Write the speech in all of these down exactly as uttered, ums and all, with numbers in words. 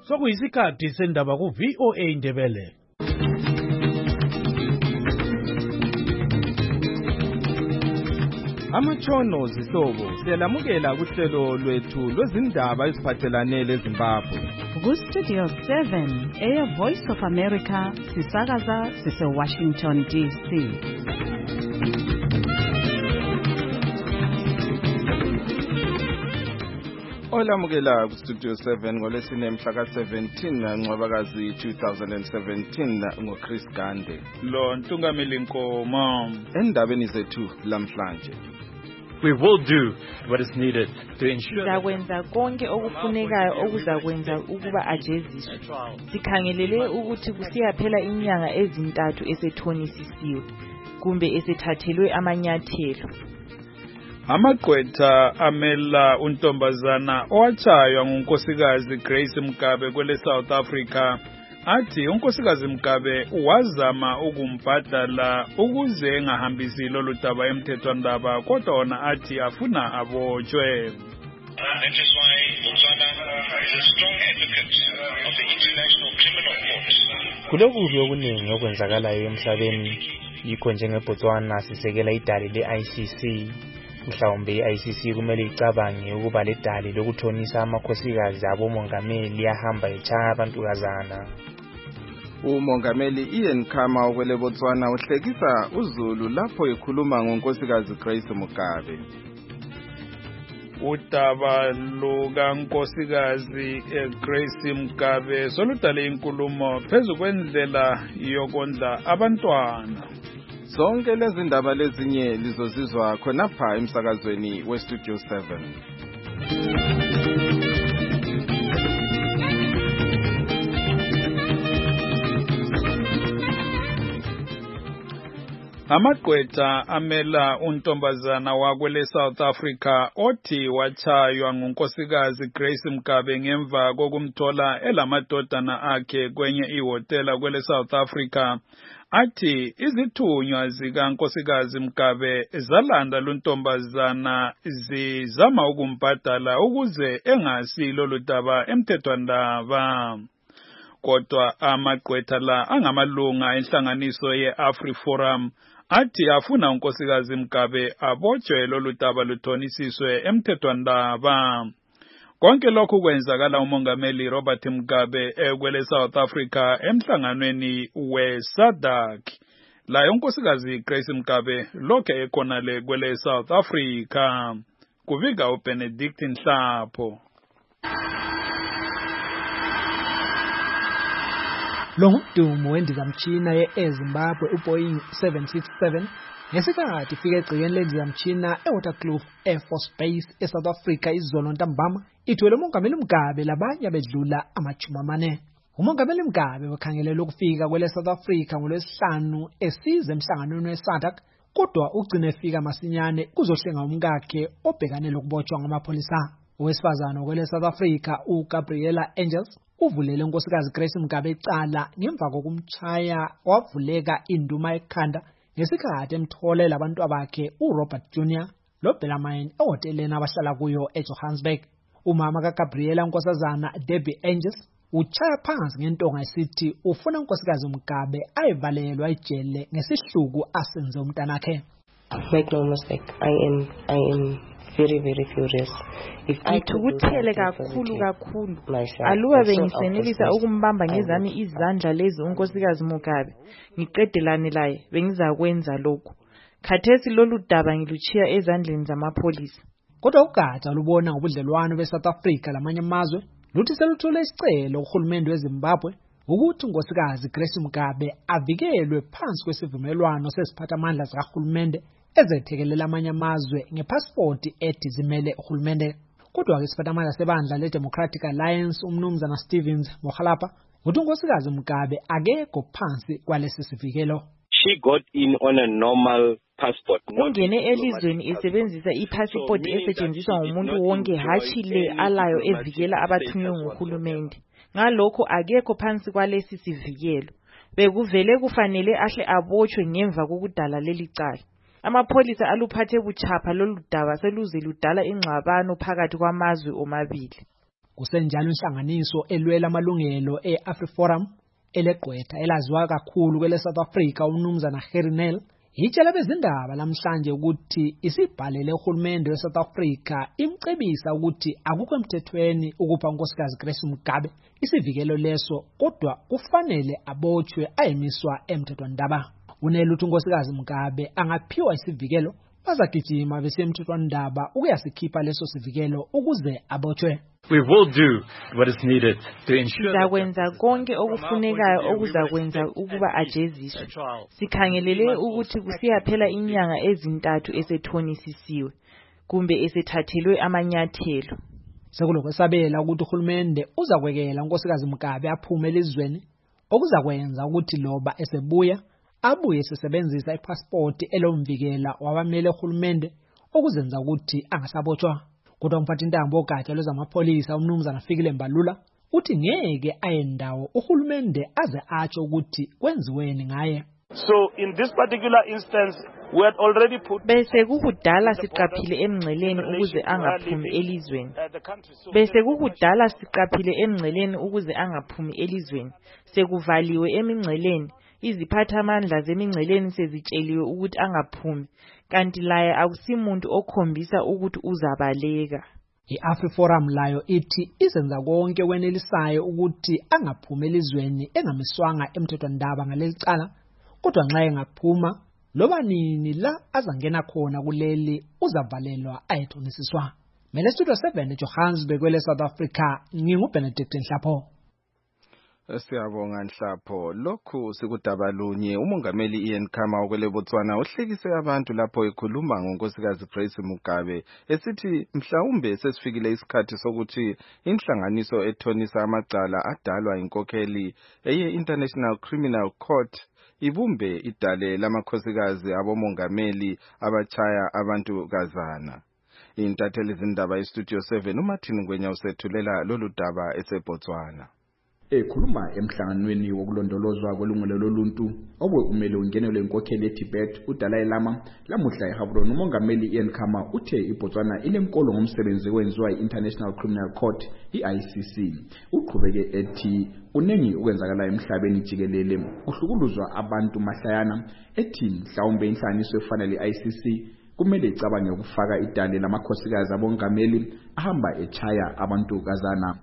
Sokuyisikhathi sendaba ku V O A Ndebele. Amatshono zihlobo siyalamukela kuhlelo lwethu lwezindaba eziphathelane leZimbabwe. Ku Studio seven, Air Voice of America, sisakaza sise Washington D C. Olamukela ku Studio seven ngolesine mhla ka seventeen Ncwabakazi two thousand seventeen ngoChris Gande. Lo Ntungameli Nkomo. Endabeni zethu lamhlanje. We will do what is needed to ensure Sizakwenza konke okufunekayo okuzakwenza ukuba ajeziswe. Sikhangelele ukuthi kusiyaphela inyanga ezintathu esethonisisiwe kumbe esethathelwe amanyathelo. Amagqwetha amela untombazana owatshaywa ngunkosikazi Grace Mugabe kwele South Africa athi unkosikazi Mugabe wazama ukumbhadala ukuze engahambisi lolu daba emthethwandaba kodwa ona athi afuna abotshwe. That is why Botswana is a strong advocate of the International Criminal Court. Kulokubi okuningi okwenzakalayo emhlabeni yikho njengeBotswana sisekela idali le-I C C. Mhlawumbe i-I C C kumele icabange ukuba le dali lokuthonisa amakhosikazi abomongameli yahamba echaya abantukazana. Umongameli Ian Khama okwele Botswana uhlekisa uZulu lapho ekhuluma ngonkosikazi Grace Mugabe. Udaba lukankosikazi Grace Mugabe soludale inkulumo phezu kwendlela yokondla abantwana. Zonke lezi ndaba lezinye lizozizwa khonapha emsakazweni we Studio seven. Amagqwetha amela untombazana wakwele South Africa othi wachaywa ngunkosikazi Grace Mugabe ngemva kokumthola elamadodana akhe kwenye ihotela kwele South Africa. Athi izithunywa zikankosikazi Mugabe zalanda luntombazana zizama ukumbhadala ukuze engasi lolu daba emthethwandaba. Kodwa amagqwetha la angamalunga enhlanganiso ye-AfriForum athi afuna unkosikazi Mugabe abotshwe lolu daba luthonisiswe emthethwandaba. Konke lokhu kwenzakala umongameli Robert Mugabe ekwele South Africa emhlanganweni we-SADC. La unkosikazi Grace Mugabe lokhe ekhonale kwele South Africa. Kuvika uBenedict Nhlapho. Lo ngudumo wendizamtshina ye-eZimbabwe uBoeing seven sixty-seven ngesikhathi ifika egcikeni lendizamtshina eWaterkloof Air Force Base eSouth Africa izolo ntambama ithwele umongameli Mugabe labanye bedlula amajuma amane. Umongameli Mugabe wakhangelela ukufika kwele South Africa ngolwesihlanu esize emhlanganweni we-SADC kodwa ugcine efika masinyane kuzohlenga umkakhe obhekane lokubotshwa ngamapolisa. Owesifazana kwele South Africa uGabriela Angels uvulele unkosikazi Grace Mugabe icala ngemva kokumtshaya wavuleka induma ekhanda ngesikhathi emthole labantu abakhe uRobert Junior loBellarmine ehoteleni abahlala kuyo eJohannesburg. Umama kaGabriela unkosazana Debbie Angels uchaya phansi ngentonga esithi ufuna unkosikazi Mugabe ayivalelwa ejele ngesihluku asenze umntanakhe. Make no mistake, I am I am very very furious. If I Ngithukuthele kakhulu kakhulu. Aluba bengisenelisa ukumbamba ngezami izandla lezi unkosikazi Mugabe ngiqedelane laye bengizakwenza lokho. Khathesi lolu daba ngiluchiya ezandleni zamapholisa. Kodwa ugatsha lubona ngobudlelwano beSouth Africa lamanye amazwe luthi seluthole isicelo kuhulumende weZimbabwe ukuthi unkosikazi Grace Mugabe avikelwe phansi kwesivumelwano sesiphathamandla sikahulumende ezethekelela amanye amazwe ngepassport ethi zimele uhulumende. Kodwa ke isiphathamandla sebandla leDemocratic Alliance umnumzana Stevens Mogalapa uthi unkosikazi Mugabe akekho phansi kwalesi sivikelo. She got in on a normal passport. Ungene elizweni esebenzisa ipassport esetshenziswa ngumuntu wonke hathi le alayo evikela abathunywe nguhulumende. Ngalokho akekho phansi kwalesi sivikelo. Bekuvele kufanele ahle abotshwe ngemva kokudala leli cala. Amapholisa aluphathe buchapha lolu daba seluze ludala ingxabano phakathi kwamazwe omabili. Kusenjalo inhlanganiso elwela amalungelo e-AfriForum eleqwetha elaziwa kakhulu kwele South Africa umnumzana Harry Nel itshela bezindaba lamhlanje ukuthi isibhalele uhulumende we-South Africa imcebisa ukuthi akukho emthethweni ukupha unkosikazi Grace Mugabe isivikelo leso kodwa kufanele abotshwe ayemiswa emthethwandaba. Unele uthi unkosikazi Mugabe angaphiwa isivikelo bazagijima besemthethwandaba ukuyasikhipha leso sivikelo ukuze abotshwe. We will do what is needed to ensure Sizakwenza konke okufunekayo okuzakwenza ukuba ajeziswe. Sikhangelele ukuthi kusiyaphela inyanga ezintathu esethonisisiwe kumbe esethathelwe amanyathelo. Sekulokwesabela ukuthi uhulumende uzakwekela unkosikazi Mugabe aphume elizweni okuzakwenza ukuthi loba esebuya abuye sesebenzisa ipassport elomvikela wabamele uhulumende okuzenza ukuthi angasabotshwa. Kodwa umphathintambo ogatsha lwezamapolisa umnumzana Fikile Mbalula uthi ngeke ayendawo uhulumende aze atsho ukuthi kwenziweni ngaye. So in this particular instance we had already put bese kukudala siqaphile emngceleni ukuze angaphumi elizweni. Bese kukudala siqaphile emngceleni ukuze angaphumi elizweni. Sekuvaliwe emingceleni. Iziphathamandla zemingceleni sezitsheliwe ukuthi angaphumi kanti laye akusimuntu okhombisa ukuthi uzabaleka. I-AfriForum layo ithi izenza konke kwenelisayo ukuthi angaphumi elizweni engamiswanga emthethwandaba ngalelicala kodwa nxa engaphuma loba nini la azangena khona kuleli uzavalelwa ayethonisiswa. Mele Studio seven eJohannesburg kwele South Africa nginguBenedict Nhlapho. Siyabonga Nhlapho. Lokhu sikudabalunye umongameli Ian Khama okwele Botswana uhlekise abantu lapho ekhuluma ngonkosikazi Grace Mugabe esithi mhlawumbe sesifikile isikhathi sokuthi inhlanganiso ethonisa amacala adalwa inkokheli eye International Criminal Court ibumbe idale lamakhosikazi abomongameli abachaya abantu kazana. Intatheli zindaba eStudio seven uMartin Ngwenya usethulela lolu daba eseBotswana. Ekhuluma emhlanganweni wokulondolozwa kwelungelo loluntu obwe umele ungenelwe inkokheli eTibet uDalai Lama lamuhla eHavroni umongameli Ian Khama uthe iBotswana inenkolo ngomsebenzi wenziwa iInternational Criminal Court I C C. Uqhubeke ethi unengi ukwenzakala emhlabeni jikelele kuhlukuluzwa abantu mahlayana ethi mhlawumbe inhlaniso efanele I C C kumele icabange ukufaka idale lamakhosikazi abongameli ahamba echaya abantu kazana.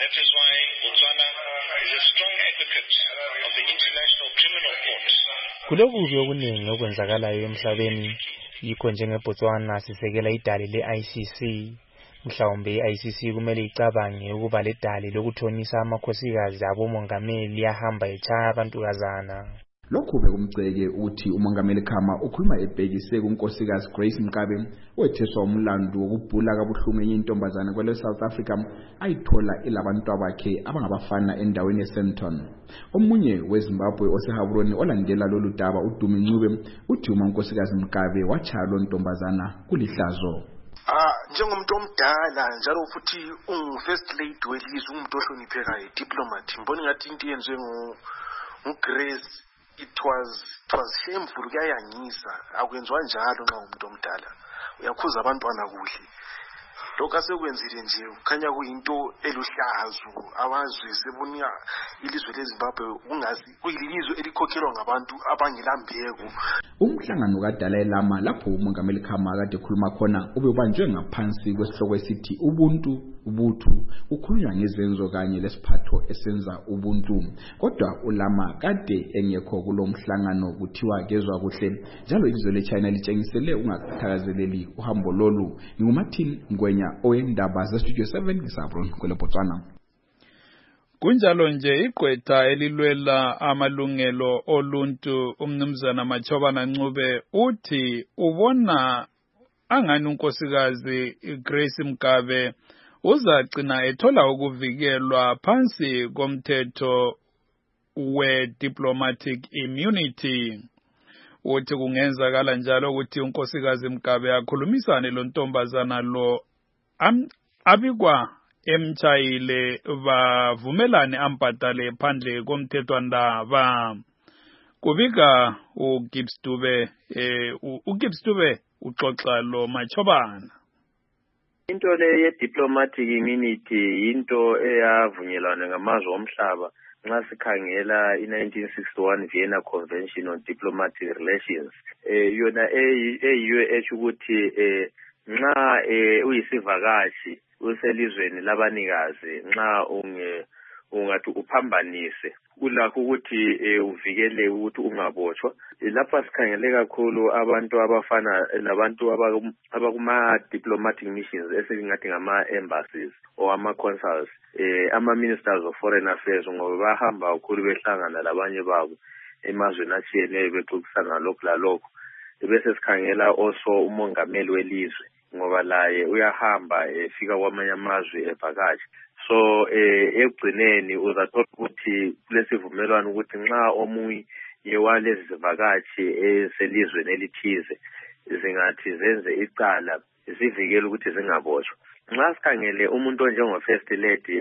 Kulokubi okuningi okwenzakalayo emhlabeni yikho njengeBotswana sisekela idale le-I C C. Mhlawumbe i-I C C kumele icabange ukuba le dale lokuthonisa amakhosikazi abomongameli ahamba echaya abantu kazana. Lokhu bekumceke uthi umongameli Khama ukhuluma ebhekise kunkosikazi Grace Mugabe wetheswa umlando wokubhula kabuhlungu intombazana kwele South Africa ayithola ilabantu abakhe abangabafana endaweni eSenton. Omunye weZimbabwe oseHavroni olandela lolu daba uDumi Ncube uthi unkosikazi Mugabe wachaya lo ntombazana kulihlazo. Ah njengomuntu omdala njalo futhi ungu first lady welizwe umuntu ohloniphekayo diplomat mboni ngathi into yenziwe ngo uGrace it was it was shameful kuyayangisa akwenziwa njalo nxa umuntu omdala uyakhuza abantwana kuhle lokho asekwenzile nje kukhanya kuyinto eluhlazo abazwe sebunya ilizwe leZimbabwe ungazi kuyilizwe elikhokhelwa ngabantu abangilambeko. Umhlangano kaDalai Lama lapho umongameli Khama kade ekhuluma khona ubebanjwe ngaphansi kwesihloko esithi ubuntu ubuthu ukhulunywa ngezenzo kanye lesiphatho esenza ubuntu kodwa uLama kade engekho kulomhlangano kuthiwa kezwa kuhle njalo izwe leChina litshengisele ungathakazeleli uhambo lolu. NginguMartin Ngwenya oyendaba zeStudio seven ngisabron kwele Botswana. Kunjalo nje igqwetha elilwela amalungelo oluntu umnumzana Machobana Ncube uthi ubona angani unkosikazi Grace Mugabe uzagcina ethola ukuvikelwa phansi komthetho we-diplomatic immunity. Uthi kungenzakala njalo ukuthi unkosikazi Mugabe akhulumisane lo ntombazana lo abikwa emchayile bavumelane ambhadale phandle komthethwandaba. Kubika uGibbs Dube eh uGibbs Dube uxoxa lo Machobana. Into le ye-diplomatic immunity into eyavunyelwana ngamazwe omhlaba nxa sikhangela i-nineteen sixty-one Vienna Convention on Diplomatic Relations. Eh yona eyiyo esho ukuthi eh nxa eh uyisivakashi uselizweni labanikazi nxa unge ungathi uphambanise kulakho ukuthi uvikele ukuthi ungabotshwa. Lapha sikhangele kakhulu abantu abafana labantu abakuma diplomatic missions esingathi ngama embassies or ama consuls, eh ama ministers of foreign affairs ngoba bahamba kakhulu behlangana labanye babo emazweni atshiyeneyo bexoxisana lokho lalokho. Bese sikhangela also umongameli welizwe ngoba laye uyahamba efika kwamanye amazwe evakashi. So eh ekugcineni uzathola ukuthi kulesivumelwano ukuthi nxa omunye yewalezi zivakashi eselizweni elithize zingathi zenze icala zivikele ukuthi zingaboshwa. Nxa sikhangele umuntu onjengo first lady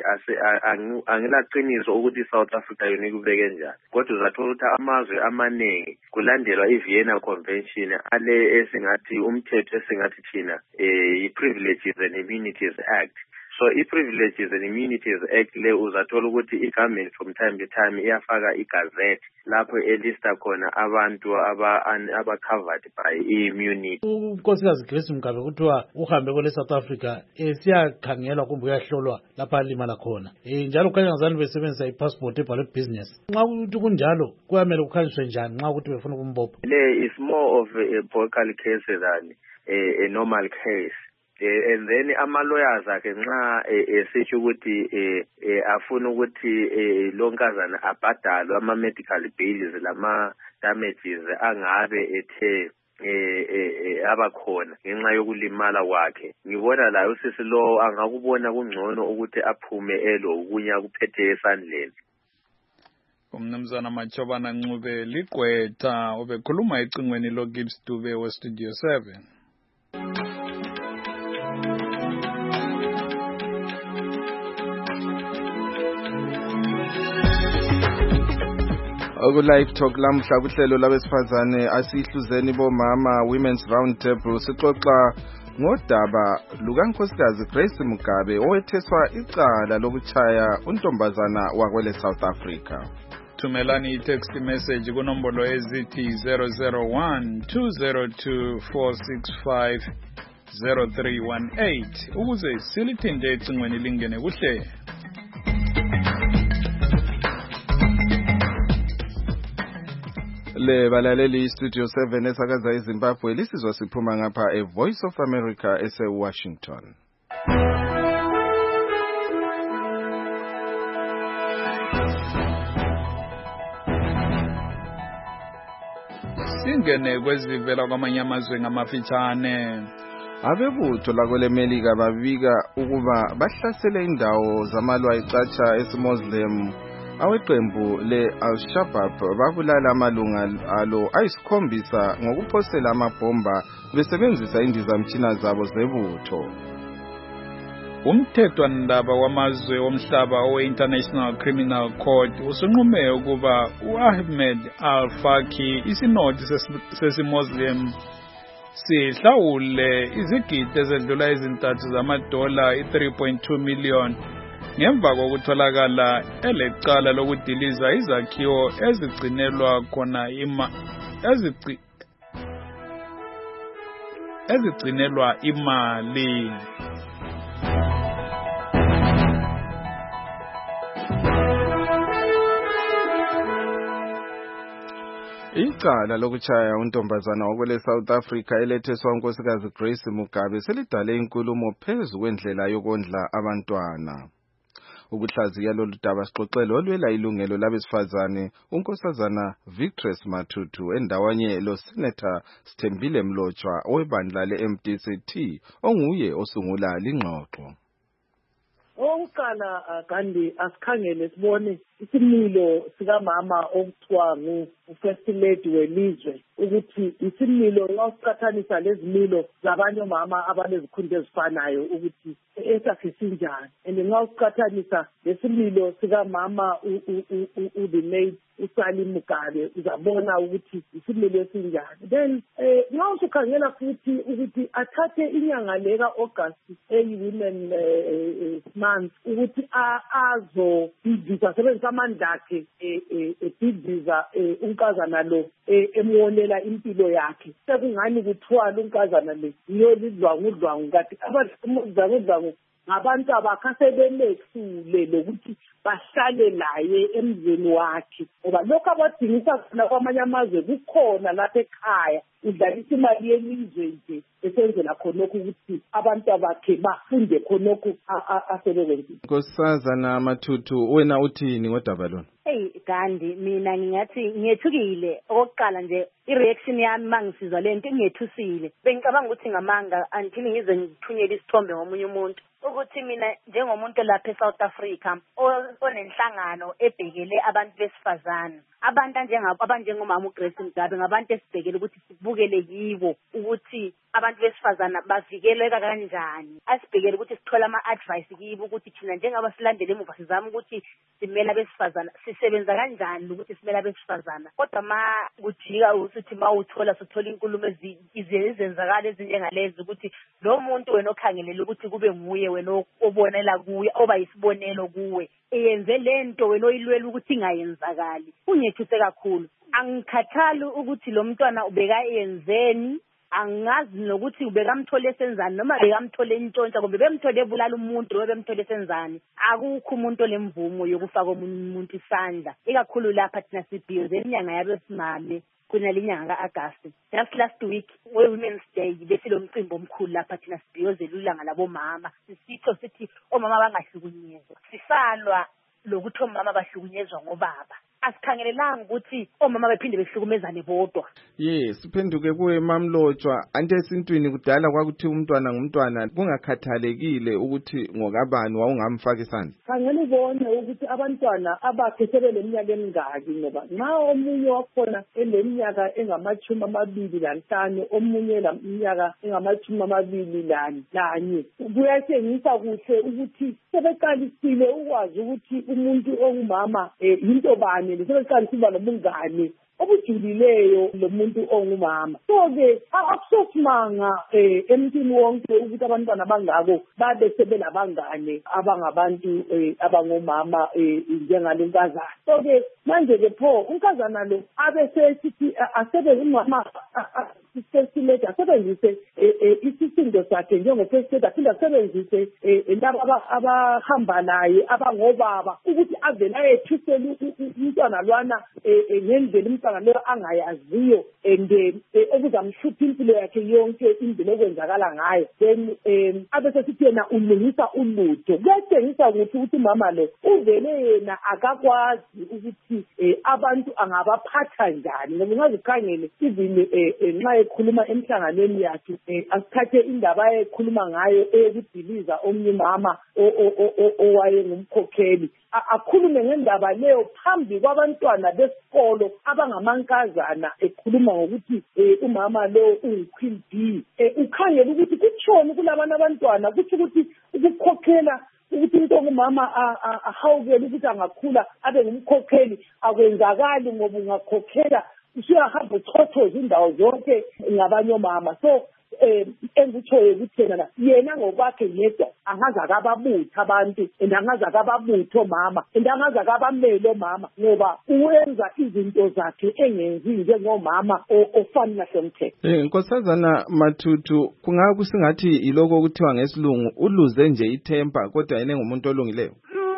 angilaqiniso ukuthi South Africa yona ikubeke njani, kodwa uzathola ukuthi amazwe amaningi kulandelwa i-Vienna Convention ale esingathi umthetho esingathi thina eh i-Privileges and Immunities Act. So i-Privileges and Immunities Act le uzathola ukuthi i-government from time to time iyafaka igazette lapho elista khona abantu aba aba covered by immunity. unkosikazi Grace Mugabe kuthiwa uhambe kwele South Africa esiyakhangelwa kumbe uyahlolwa lapha alimala khona eh njalo kukhanya ngazani besebenzisa i-passport ebhalwe business. Nxa ukuthi kunjalo kuyamele kukhanyiswe njani nxa ukuthi befuna ukumbopha? Le is more of a political case than a, a normal case. Uh, and then ama lawyers akhe nxa esitsho ukuthi afuna ukuthi lonkazana abhadalwe ama medical bills lama damages angabe ethe eh abakhona ngenxa yokulimala kwakhe. Ngibona la usisi lo angakubona kungcono ukuthi aphume elo ukunya kuphethe esandleni. Umnumzana Machobana Ncube Ligqwetha obekhuluma ecingweni lo Gibbs Dube we Studio seven. Oku live talk lamhla kuhlelo labesifazane asihluzeni bomama Women's Round Table sixoxa ngodaba lukankosikazi Grace Mugabe owetheswa icala lokuchaya untombazana wakwele South Africa. Thumelani i-text message kunombolo ezithi zero zero one two zero two four six five zero three one eight ukuze silithinde ecingweni lingene kuhle. Le balaleli Studio seven esakaza eZimbabwe lisizwa siphuma ngapha e Voice of America ese Washington. Singene kwezivela kwamanye amazwe ngamafitshane. Abebutho lakwele Melika babika ukuba bahlasele indawo zamalwa icatsha esiMuslim aweqembu le Al-Shabaab babulala amalunga alo ayisikhombisa ngokuphosela amabhomba besebenzisa indizamtshina zabo zebutho. Umthethwandaba wamazwe omhlaba owe-International Criminal Court usunqume ukuba u-Ahmed Al-Faki isinodi sesimuslim sihlawule izigidi ezedlula ezintathu zamadola i-three point two million ngemva kokutholakala elecala lokudiliza izakhiwo ezigcinelwa khona ima ezigci ezigcinelwa imali. Icala lokuchaya untombazana wakwele South Africa eletheswa unkosikazi Grace Mugabe selidale inkulumo phezu kwendlela yokondla abantwana. Ukuhlaziya lolu daba sixoxelo olwela ilungelo labesifazane unkosazana Victress Matutu endawanye lo Senator Sthembile Mlotshwa owebandla le-M D C T onguye osungula lingxoxo. Oqala kandi asikhangele sibone isimilo sikamama okuthiwa ngu-first lady welizwe ukuthi isimilo lasiqathanisa lezimilo zabanye omama abanezikhundla ezifanayo ukuthi esafisinjani and nxa usiqathanisa lesimilo sikamama u-the late uSally Mugabe uzabona ukuthi isimilo esinjani. Then eh nxa usukhangela futhi ukuthi athathe inyanga leka August eyi-women month ukuthi azo bidisa sebenzisa amandla akhe ebhidiza unkazana lo emwonela impilo yakhe. Sekungani kuthwala unkazana le yiyo lidlwangu udlwangu kanti abadlwangu ngabantu abakasebelesule lokuthi bahlale laye emzini wakhe ngoba lokho abadingisa khona kwamanye amazwe kukhona lapha ekhaya udlalisa imali yelizwe nje esenzela khonokho ukuthi abantu abakhe bafunde khonokho asebenza. Nkosazana Mathuthu wena uthini ngodaba lona? Hey Gandhi, mina ngingathi ngiyethukile okokuqala nje i-reaction yami mangisizwa lento ngiyethusile. Bengicabanga ukuthi ngamanga until ngize ngithunyele isithombe ngomunye umuntu ukuthi mina njengomuntu lapha eSouth Africa onenhlangano ebhekele abantu besifazana abantu njengabo abanjengomama uGrace Mugabe ngabantu esibhekele ukuthi sibukele yibo ukuthi abantu besifazana bavikeleka kanjani asibhekele ukuthi sithola ama-advice kibo ukuthi thina njengaba silandele emuva sizama ukuthi simela besifazana sisebenza kanjani ukuthi simela besifazana kodwa ma kujika ukuthi ma uthola sithola inkulumo ezenzakala ezinjengalezi ukuthi lo muntu wena okhangelela ukuthi kube nguye wena obonela kuye oba yisibonelo kuwe eyenze lento wena oyilwela ukuthi ingayenzakali ungethuse kakhulu. Angikhathali ukuthi lo mntwana ubeka yenzeni angazi nokuthi ubekamthole senzani noma bekamthole intshontsha kumbe bemthole ebulala umuntu noma bemthole senzani akukho umuntu olemvumo yokufaka umuntu isandla ikakhulu lapha thina sibhiyoze inyanga yabe simame kunalinyanga kaAugust. Just last week we-Women's Day besilo mcimbi omkhulu lapha thina sibhiyoze ilanga labomama sisitho sithi omama bangahlukunyezwa sisalwa lokuthi omama bahlukunyezwa ngobaba asikhangelelanga ukuthi omama bephinde behlukumezane bodwa. Yes, siphenduke kuwe Mamlotshwa ante esintwini kudala kwakuthi umntwana ngumntwana kungakhathalekile ukuthi ngokabani wawungamfaka isandla. Khangela ubone ukuthi abantwana abakhe sebeleminyaka emingaki ngoba nxa omunye wakhona eneminyaka engamachumi amabili lanhlanu omunye laminyaka engamachumi amabili lanye kuyatshengisa kuhle ukuthi sebeqalisile ukwazi ukuthi umuntu ongumama yinto bani sebeqala kuba nobungane obujulileyo lo muntu ongumama. So-ke akusosimanga emntwini wonke ukuthi abantwana abangako babe sebelabangane abangabantu abangomama njengalo nkazana. So-ke manje-ke pho unkazana lo abe sesithi asebe ngumama first lady asebenzise isisindo sakhe njengo-first lady aphinde asebenzise laba abahamba naye abangobaba ukuthi avele ayethusele umntwana lwana ngendlela umntwana leyo angayaziyo and okuzamhlupha impilo yakhe yonke indlela okwenzakala ngayo then abe sesithi yena ulungisa ulutho. Kuyatshengisa ukuthi ukuthi umama lo uvele yena akakwazi ukuthi abantu angabaphatha njani ngoba ungazikhangele even nxa ekhuluma emhlanganweni yakhe asithathe indaba ekhuluma ngayo eyokudiliza omunye mama owaye ngumkhokheli akhulume ngendaba leyo phambi kwabantwana besikolo abangamankazana ekhuluma ngokuthi umama lo uyiqueen bee. Ukhangele ukuthi kutshoni kulabantu abantwana kuthi ukuthi ukukhokhela ukuthi umuntu ongumama ahawukele ukuthi angakhula abe ngumkhokheli akwenzakali ngoba ungakhokhela usuyahamba uchothoza indawo zonke ngabanye omama. So engitshoyo ukuthi yena yena ngokwakhe yedwa angaze akababutha abantu and angaze akababutha omama and angaze akabamele omama ngoba uwenza izinto zakhe engenzi njengomama ofana nasemthetho. Eh Nkosazana Mathuthu kungabe kusingathi iloko okuthiwa ngesilungu uluze nje ithemba kodwa yena ngumuntu olungileyo.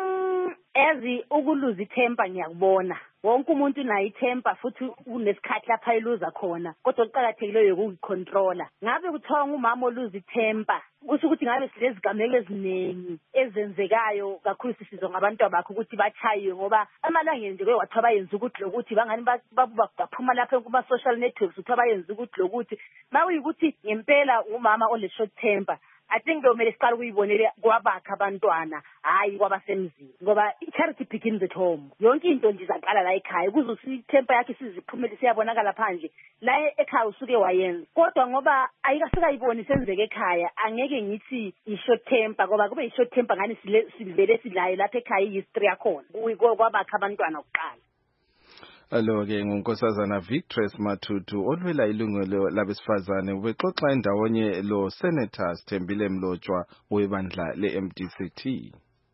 Ezi ukuluza ithemba ngiyakubona wonke umuntu nayo ithemba futhi unesikhathi lapha eluza khona kodwa okuqhakathekileyo ukuyicontrola. Ngabe kuthiwa umama oluza ithemba kusho ukuthi ngabe silezigameko eziningi ezenzekayo kakhulu sisizwe ngabantu abakho ukuthi bachayiwe ngoba amalangeni nje kwathiwa bayenza ukuthi lokuthi bangani baphuma lapha kuma social networks ukuthi bayenza ukuthi lokuthi mawuyikuthi ngempela umama ole short temper I think kumele siqale ukuyibonele kwabakha abantwana hayi kwabasemzini ngoba i-charity begins at home. Yonke into nje izaqala la ekhaya kuze usithempa yakhe siziphumele siyabonakala phandle la ekhaya usuke wayenza kodwa ngoba ayikafika iboni senzeke ekhaya angeke ngithi i-short temper ngoba kube i-short temper ngani sivele silayo lapha ekhaya i-history yakhona kwabakha abantwana kuqala. Alo-ke ngunkosazana Victress Matutu olwela ilungelo labesifazane ubexoxa endawonye lo Senator Sithembile Mlotshwa webandla le-M D C T.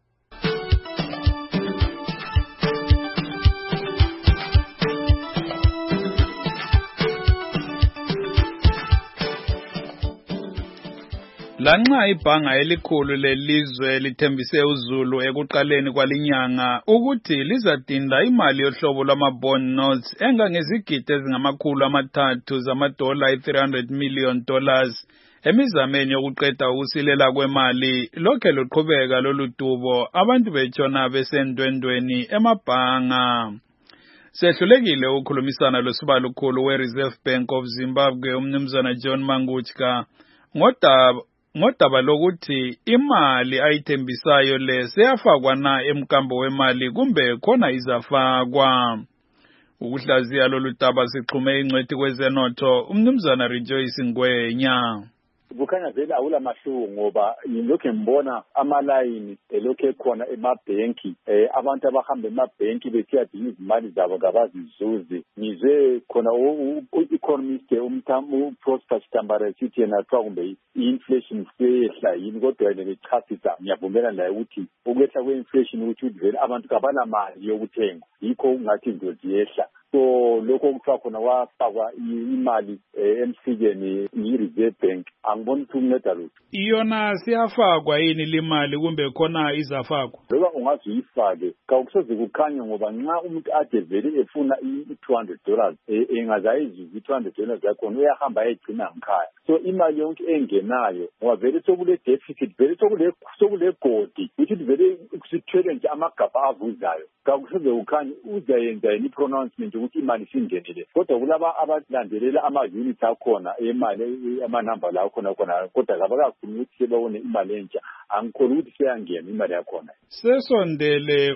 Lanxa ibhanga elikhulu lelizwe lithembise uZulu ekuqaleni kwalinyanga ukuthi lizadinda imali yohlobo lwama-bond notes engangezigidi ezingamakhulu amathathu zamadola i-three hundred million dollars emizameni yokuqeda ukusilela kwemali lokhe luqhubeka lolu dubo abantu betshona besendwendweni emabhanga. Sehlulekile ukukhulumisana losibalukhulu we-Reserve Bank of Zimbabwe umnumzana John Manguchka ngodaba ngodaba lokuthi imali ayithembisayo le seyafakwa na emkambo wemali kumbe khona izafakwa. Ukuhlaziya lolu daba sixhume ingcwethi kwezenotho umnumzana Rejoice Ngwenya. Bukhanya vele awula mahluko ngoba ngilokho ngibona amalayini elokho ekhona emabhenki eh abantu abahamba emabhenki besiyadinga izimali zabo ngabazizuzi ngizwe khona u-economist umthamu Prosper Chitambara sithi yena athiwa kumbe i-inflation seyehla yini kodwa yena echasisa ngiyavumelana naye ukuthi ukwehla kwe-inflation ukuthi vele abantu kabana mali yokuthenga yikho ungathi izinto ziyehla. So lokho kuthiwa khona wafakwa imali emsikeni yi-Reserve Bank angiboni ukuthi unceda lutho. Iyona siyafakwa yini limali kumbe khona izafakwa? Loba ungazi uyifake kawukusoze kukhanye ngoba nxa umuntu ade vele efuna i-two hundred dollars engazayizuza i-two hundred dollars yakhona uyahamba ayigcina ngikhaya. So imali yonke engenayo ngoba vele sokule deficit vele sokule sokule godi ukuthi vele kusithwele nje amagabha avuzayo kawukusoze kukhanye uzayenza yini pronouncement ukuthi imali singenele kodwa kulaba abalandelela ama-units akhona emali amanamba lawo khona khona kodwa kabakakhuluma ukuthi sebawone imali entsha angikholwa ukuthi seyangena imali yakhona. Sesondele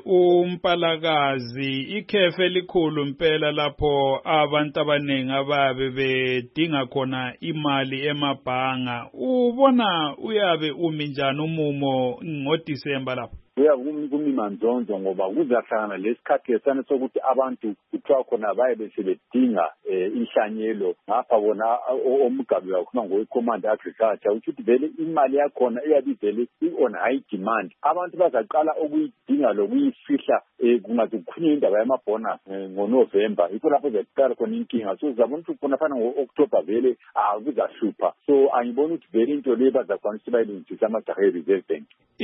umpalakazi ikhefe elikhulu impela lapho abantu abaningi ababe bedinga khona imali emabhanga ubona uyabe umi njani umumo ngoDisemba lapho? Kuyakumi manzonzo ngoba kuzahlangana lesikhathi lesana sokuthi abantu kuthiwa khona baye besebedinga inhlanyelo ngapha bona omgabi wakhona ngowe-command agriculture ukuthi vele imali yakhona iyabe vele i-on high demand abantu bazaqala ukuyidinga lokuyifihla kungaze kukhulunywe indaba yamabonus ngoNovember yikho lapho zaqala khona inkinga so zabona ukuthi khona fana ngo-October vele kuzahlupha so angibona ukuthi vele into le bazakwanisa bayilungisisa amajaha e-Reserve Bank.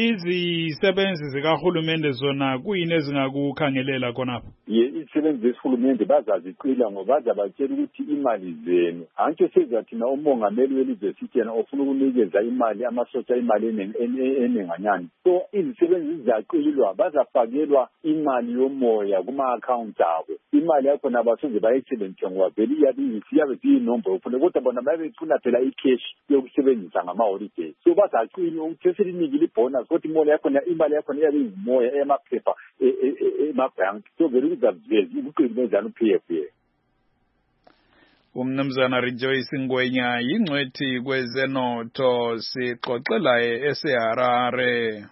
Izisebenzi zikahulumende zona kuyini ezingakukhangelela khonapho? Ye izisebenzi zesihulumende bazaziqila ngoba bazabatshela ukuthi imali zenu antsho sezathina umongameli welizwe sithi yena ofuna ukunikeza imali amasotsha imali enenganyani so izisebenzi zizaqilwa bazafakelwa imali yomoya kuma-accounts abo imali yakhona abasoze bayisebenzise ngoba vele iyabe ziyinombolo funa kodwa bona babefuna phela i-cash yokusebenzisa ngama-holiday so bazacilwa ukuthi selinikile ibonus kodwa imali yakhona imali yakhona iyabe iyimoya emaphepha emabhanki so vele kuzaveza ukuqinezana u-P F P. Umnumzana Rejoice Ngwenya yingcwethi kwezenotho sixoxela eseHarare.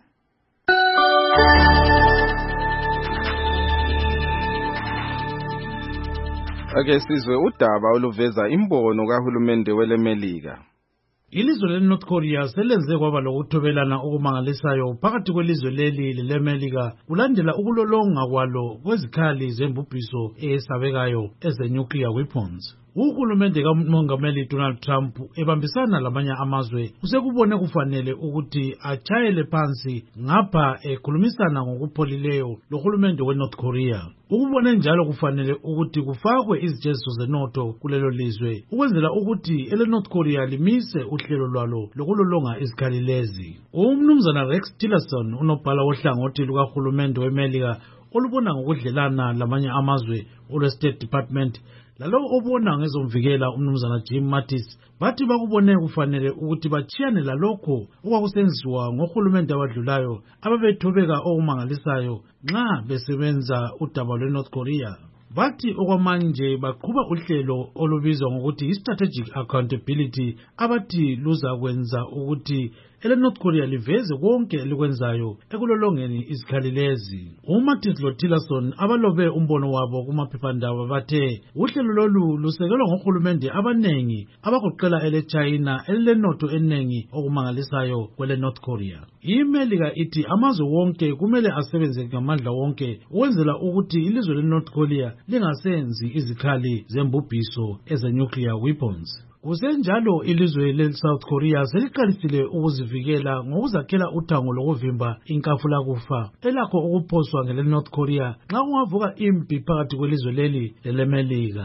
Ake sizwe udaba oluveza imbono kahulumende welemelika. Ilizwe le-North Korea selenze kwaba lokuthobelana okumangalisayo phakathi kwelizwe leli leMelika kulandela ukulolonga kwalo kwezikhali zembubhiso esabekayo eze-nuclear weapons. Uhulumende kaMongameli Donald Trump ebambisana lamanye amazwe usekubone kufanele ukuthi achayele phansi ngapha ekhulumisana ngokupholileyo lohulumende we-North Korea. Ukubone njalo kufanele ukuthi kufakwe izijeziso zenotho kulelo lizwe ukwenzela ukuthi ele-North Korea limise uhlelo lwalo lokulolonga izikhali lezi. Umnumzana Rex Tillerson unobhala wohlangothi lukahulumende weMelika olubona ngokudlelana lamanye amazwe olwe-State Department lalowo obona ngezomvikela umnumzana Jim Mattis bathi bakubone kufanele ukuthi bachiyane lalokho okwakusenziwa ngohulumende abadlulayo ababethobeka okumangalisayo nxa besebenza udaba lwe-North Korea. Bathi okwamanje baqhuba uhlelo olubizwa ngokuthi i-strategic accountability abathi luzakwenza ukuthi ele North Korea liveze konke elikwenzayo ekulolongeni izikhali lezi. uMattis loTillerson abalobe umbono wabo kumaphephandaba bathe uhlelo lolu lusekelwa ngohulumende abanengi abagoqela ele China elilenotho enengi okumangalisayo kwele North Korea. IMelika ithi amazwe wonke kumele asebenze ngamandla wonke ukwenzela ukuthi ilizwe le North Korea lingasenzi izikhali zembubhiso eze-nuclear weapons. Kusenjalo ilizwe le-South Korea seliqalisile ukuzivikela ngokuzakhela uthango lokuvimba inkafula kufa elakho ukuphoswa ngele North Korea nxa kungavuka impi phakathi kwelizwe leli lelemelika.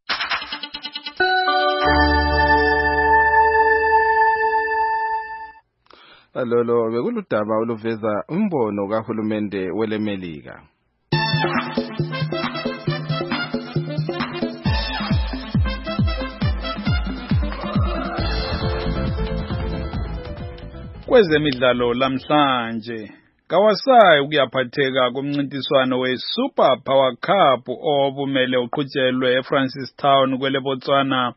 Lolo bekuludaba oluveza umbono kahulumende welemelika. Kwezemidlalo lamhlanje kawasayi ukuyaphatheka kumncintiswano we-Super Power Cup obumele uqhutshelwe eFrancistown kwele Botswana.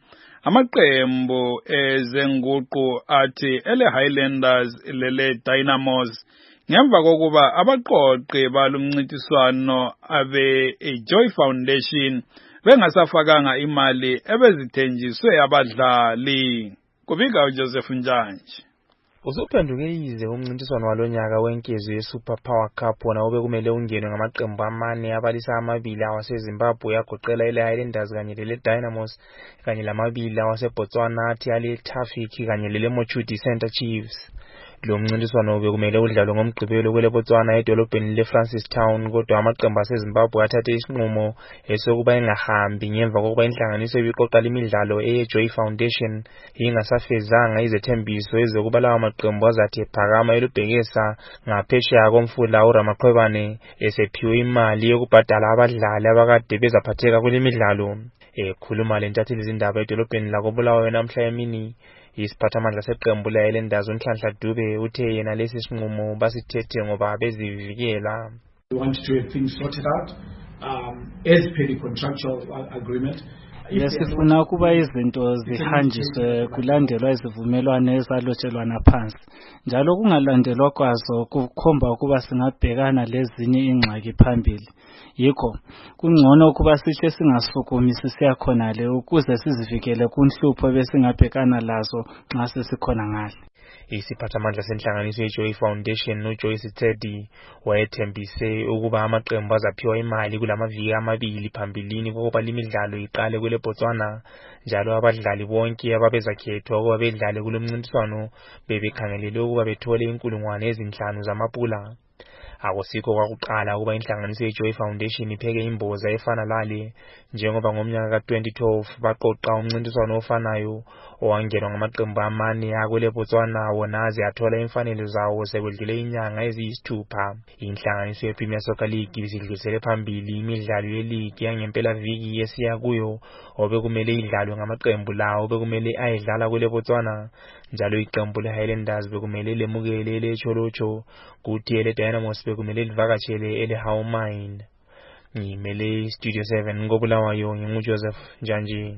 Amaqembu ezenguqu athi ele Highlanders lele Dynamos ngemva kokuba abaqoqi balumncintiswano abe Joy Foundation bengasafakanga imali ebezithenjiswe abadlali. Kubika uJoseph Njanje. Usuphenduke yize umncintiswano walonyaka wenkezo ye-Super Power Cup wona obekumele ungenwe ngamaqembu amane abalisa amabili awaseZimbabwe yagoqela ele Highlanders kanye lele Dynamos kanye lamabili awaseBotswana athi ale Traffic kanye lele Mochudi Center Chiefs. Lo mncintiswano obekumele udlalwe ngomgqibelo kwele Botswana edolobheni leFrancistown kodwa amaqembu aseZimbabwe athathe isinqumo esokuba engahambi ngemva kokuba inhlanganiso ibiqoqa imidlalo eyeJoy Foundation ingasafezanga izethembiso ezokuba lawa maqembu azathi ephakama elubhekesa ngaphesheya komfula uRamaqhwebane esephiwe imali yokubhadala abadlali abakade bezaphatheka kule midlalo. Ekhuluma lentatheli izindaba edolobheni lakoBulawayo namhla emini, isiphathamandla seqembu la Highlanders uNhlanhla Dube uthe yena lesi sinqumo basithethe ngoba bezivikela. We want to have things sorted out um, as per the contractual agreement. Lesifuna ukuba izinto zihanjiswe kulandelwa izivumelwano ezalotshelwana phansi. Njalo kungalandelwa kwazo kukhomba ukuba singabhekana lezinye ingxaki phambili. Yikho kungcono ukuba sihle singasifukumisi siyakhonale ukuze sizivikele kunhlupho besingabhekana lazo nxa sesikhona ngale. Isiphathamandla senhlanganiso yeJoy Foundation uJoyce Teddy wayethembise ukuba amaqembu azaphiwa imali kulamaviki amabili phambilini kokuba limidlalo iqale kwele Botswana. Njalo abadlali bonke ababezakhethwa ukuba bedlale kulomncintiswano bebekhangelele ukuba bethole inkulungwane ezinhlanu zamapula. Akusikho kwakuqala ukuba inhlanganiso yeJoy Foundation ipheke imboza efana lale njengoba ngomnyaka ka twenty twelve baqoqa umncintiswano ofanayo owangenwa ngamaqembu amane akwele Botswana wona aze athola imfanelo zawo sekwedlule inyanga eziyisithupha. Inhlanganiso yePremier Soccer League isidlulisele phambili imidlalo yeleague yangempela viki esiya kuyo obekumele idlalwe ngamaqembu lawo obekumele ayidlala kwele Botswana. Njalo iqembu leHighlanders bekumele lemukele ele Cholocho kuthi ele Dynamos bekumele livakatshele ele Howmine. Ngimele Studio seven ngoBulawayo nginguJoseph Njanje.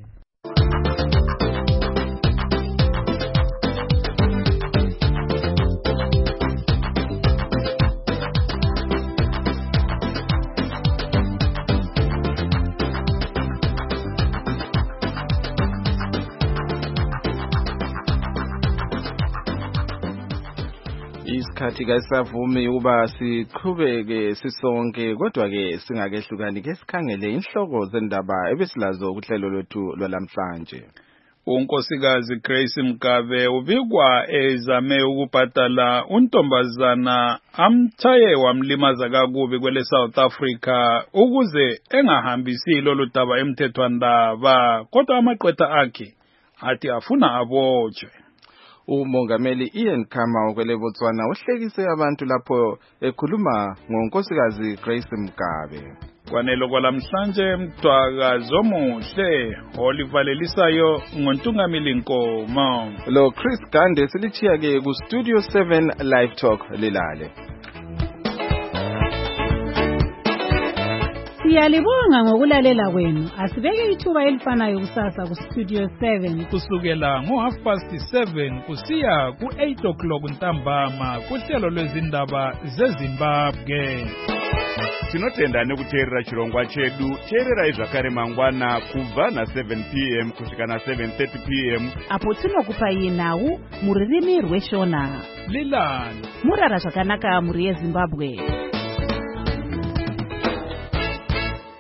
Isikhathi kasavumi uba siqhubeke sisonke kodwa ke singakehlukani ke sikhangele inhloko zendaba ebesilazo kuhlelo lwethu lwalamhlanje. unkosikazi Grace Mugabe ubikwa ezame ukubhadala untombazana amthaye wamlimaza kakubi kwele South Africa ukuze engahambisi lolu daba emthethwandaba, kodwa amaqwetha akhe athi afuna abotshwe. umongameli Ian Khama okwele Botswana uhlekise abantu lapho ekhuluma ngonkosikazi Grace Mugabe. Kwanelo kwalamhlanje mdwaka zomuhle olivalelisayo ngontungamili Nkomo. Lo Chris Gande silithiya ke ku Studio seven Live Talk lilale. Siyalibonga ngokulalela kwenu. Asibeke ithuba elifanayo kusasa ku Studio seven kusukela ngo half past seven kusiya ku eight o'clock ntambama kuhlelo lwezindaba zeZimbabwe. Tinotenda nekuteerera chirongwa chedu. Teererai zvakare mangwana kubva na seven p m kusvika na seven thirty p m apo tinokupai nhau muririmi rweshona. Lilani murara zvakanaka muri yeZimbabwe.